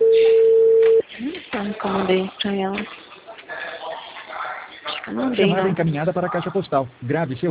Não mandei pra ela. Acho que eu mandei, Chamada não. encaminhada para a caixa postal. Grave seu